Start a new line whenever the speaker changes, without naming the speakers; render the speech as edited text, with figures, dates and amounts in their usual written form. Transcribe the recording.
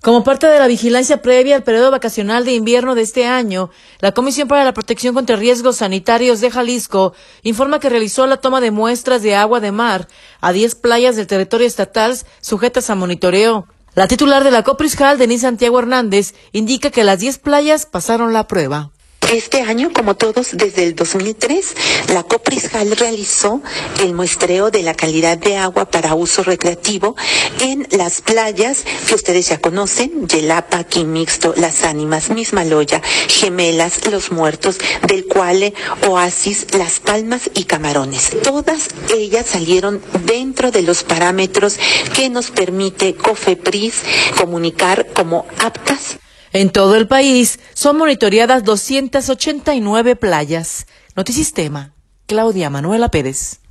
Como parte de la vigilancia previa al periodo vacacional de invierno de este año, la Comisión para la Protección contra Riesgos Sanitarios de Jalisco informa que realizó la toma de muestras de agua de mar a 10 playas del territorio estatal sujetas a monitoreo. La titular de la Coprisjal, Denise Santiago Hernández, indica que las 10 playas pasaron la prueba.
Este año, como todos, desde el 2003, la Coprisjal realizó el muestreo de la calidad de agua para uso recreativo en las playas que ustedes ya conocen: Yelapa, Quimixto, Las Ánimas, Mismaloya, Gemelas, Los Muertos, Del Cuale, Oasis, Las Palmas y Camarones. Todas ellas salieron dentro de los parámetros que nos permite COFEPRIS comunicar como aptas.
En todo el país son monitoreadas 289 playas. Notisistema, Claudia Manuela Pérez.